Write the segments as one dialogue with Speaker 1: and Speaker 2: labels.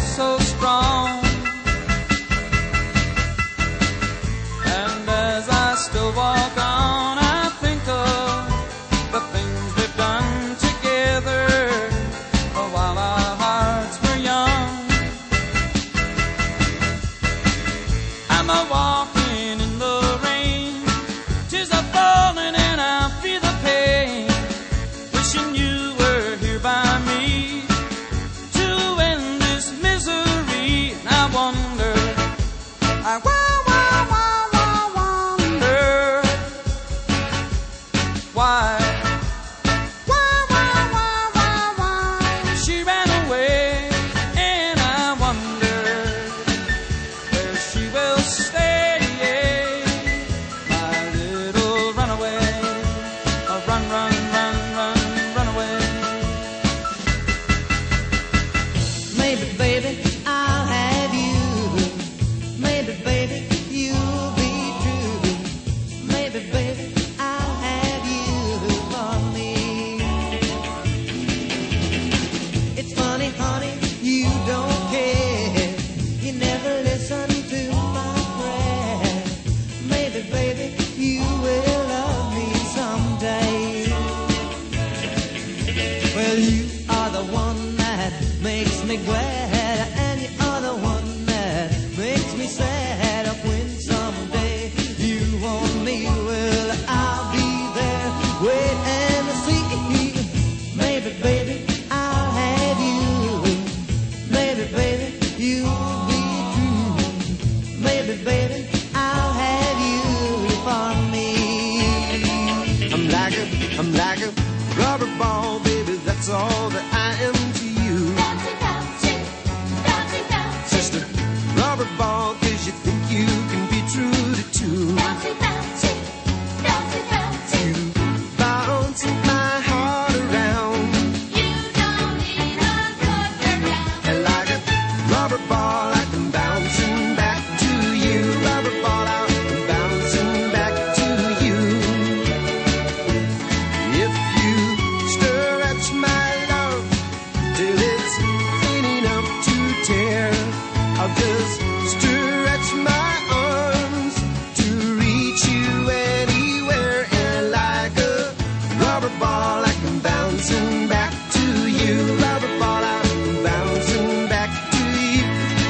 Speaker 1: so strong. And as I still walk on, I think of the things we've done together while our hearts were young. I'm a walking in the rain, tears are falling and I feel the pain, wishing you were here by me to end this misery. And I wonder, I wonder why she ran away, and I wonder where she will stay, my little runaway. Run, run, run, run, run away.
Speaker 2: Maybe, baby, I'll have you. Maybe, baby, you'll be true. Maybe, baby, I'll have you for me. It's funny, honey, you don't care. You never listen to my prayer. Maybe, baby, you will love me someday. Well, you are the one that makes me glad, and you are the one that makes me sad. When someday you want me, well, I'll be there, wait and see. Maybe, baby, I'll have you. Maybe, baby, you'll be true. Maybe, baby, I'll have you for me. I'm like a rubber ball, baby, that's all that I am to you.
Speaker 3: Bouncy, bouncy, bouncy, bouncy.
Speaker 2: Just a rubber ball, 'cause you think you can be true to two.
Speaker 3: Bouncy, bouncy, bouncy, bouncy.
Speaker 2: You bounce my heart around,
Speaker 3: You don't even put her down.
Speaker 2: and like a rubber ball, I come bouncing back to you. Rubber ball out, I'm bouncing back to you. If you stretch my love till it's thin enough to tear, I'll just stretch my arms to reach you anywhere. And like a rubber ball, I come bouncing back to you. Rubber ball out, I'm bouncing back to you.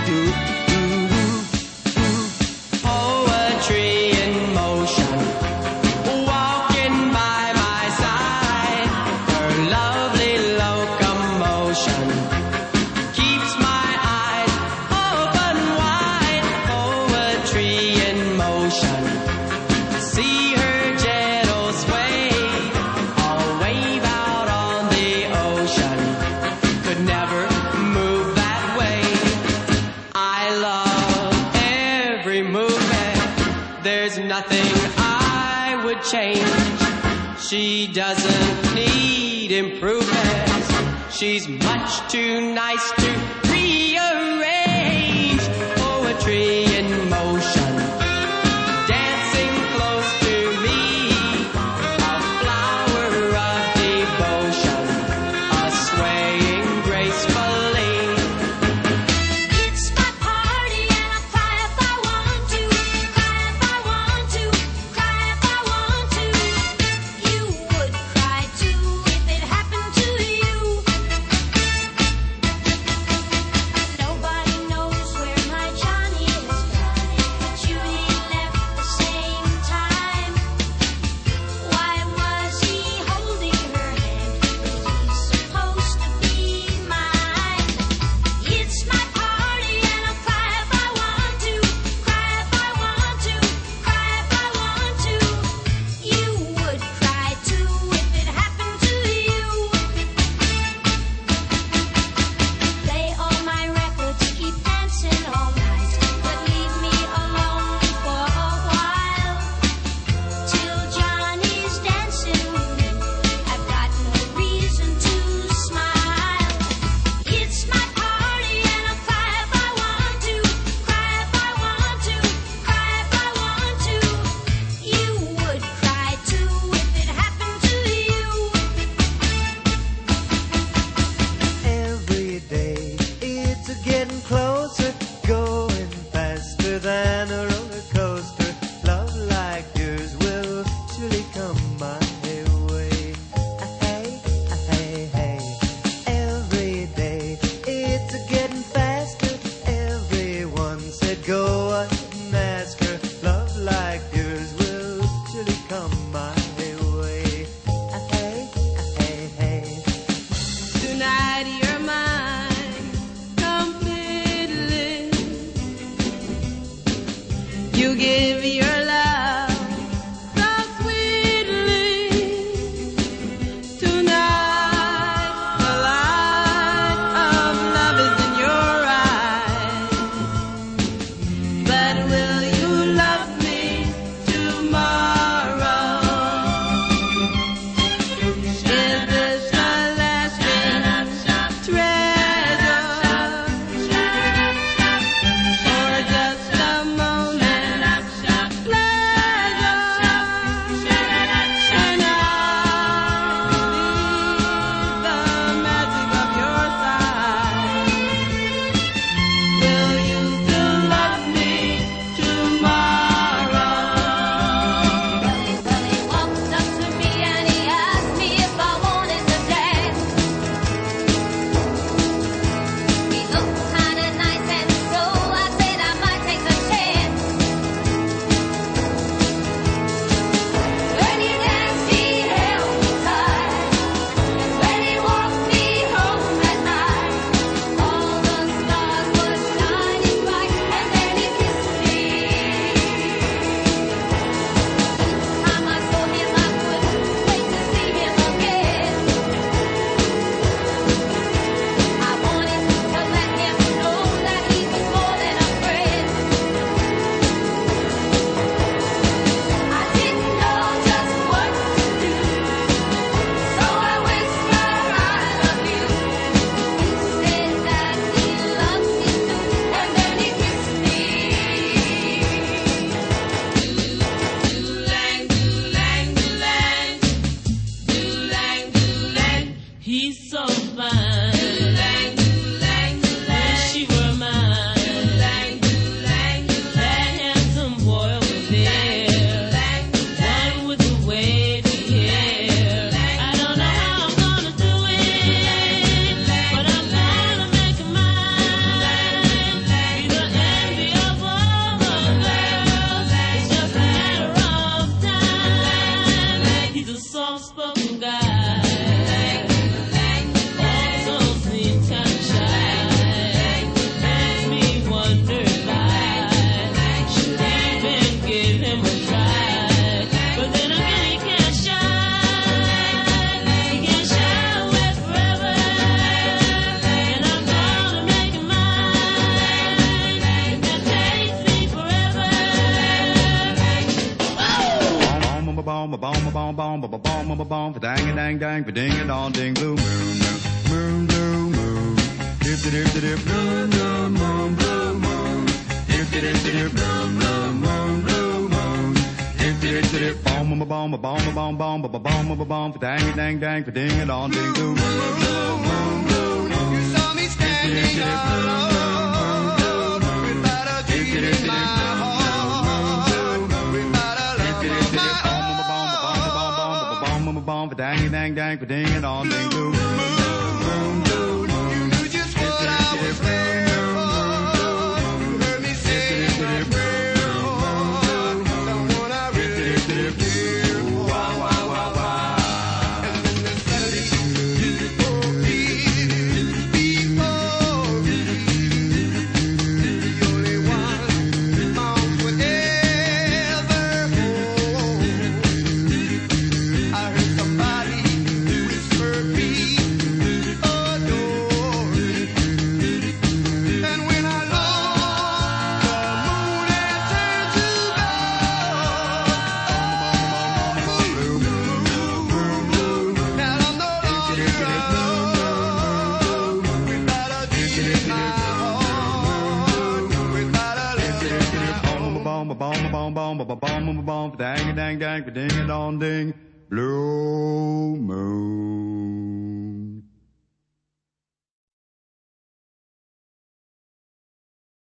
Speaker 4: Poetry in motion, walking by my side. Her lovely locomotion keeps my eyes open wide. Poetry in motion, see her gentle sway, all wave out on the ocean. Could never move that way. I love every movement. There's nothing I would change. She doesn't need improvements. She's much too nice to rearrange. Poetry in motion, dancing close to me, a flower of devotion, a swaying gracefully.
Speaker 3: It's my party and I'll cry if I want to. Cry if I want to. Cry if I want to. You would cry too if it happened to you.
Speaker 2: give your love so sweetly. Tonight, the light of love is in your eyes. But will you love me tomorrow? Is this a lasting treasure? Or just a moment of pleasure? And I'll leave the magic of your side. Will you still love me tomorrow?
Speaker 3: Well, he walked up to me and he asked me if I wanted to dance. He looked kinda nice and so I said I might take a chance. When he danced, he held me tight. When he walked me home at night, all the stars were shining bright. And then he kissed me. Time I told him I couldn't wait to see him again. I wanted to let him know that he was more than a friend. I didn't know just what to do, so I whispered, "I love you." He said that he loved me too, and then he kissed me. Doo-lang, doo-lang, doo-lang. Doo-lang, doo-lang.
Speaker 5: He's so fine.
Speaker 3: Doo-lang, doo-lang, doo-lang.
Speaker 5: Wish she were mine.
Speaker 3: Doo-lang, doo-lang,
Speaker 5: That handsome boy over there. One with the wavy hair. I don't know how I'm gonna do it, but I'm gonna make him mine. He's the envy of all the girls. It's just a matter of time. He's a soft-spoken guy. Also seems kinda shy. Makes me wonder if I should even give him a try. But then again, he can't shine. He can't shy away forever. And I'm gonna make him mine. If that takes me forever.
Speaker 6: Dang a dang dang, ding a dong ding blue moon, moon blue moon, dip dip dip moon blue moon blue moon, dip dip dip moon blue moon blue moon, dip dip dip bomb bomb bomb bomb bomb bomb bomb dang a dang dang, ding a dong ding blue moon blue moon blue moon. You saw me standing alone without a dream in my heart, without a love of my own. Dang dang dang, ding it all, ding doo. You knew just what I was there for. You heard me say my prayer for someone I really care for. And then the Saturday before me, the only one mouth would ever hold. I heard somebody whisper me adore. And when I looked, the moon had turned to gold. Now I'm no longer alone, without a dream in my heart, without a love. Dang dang dang, ding a dong ding, blue moon.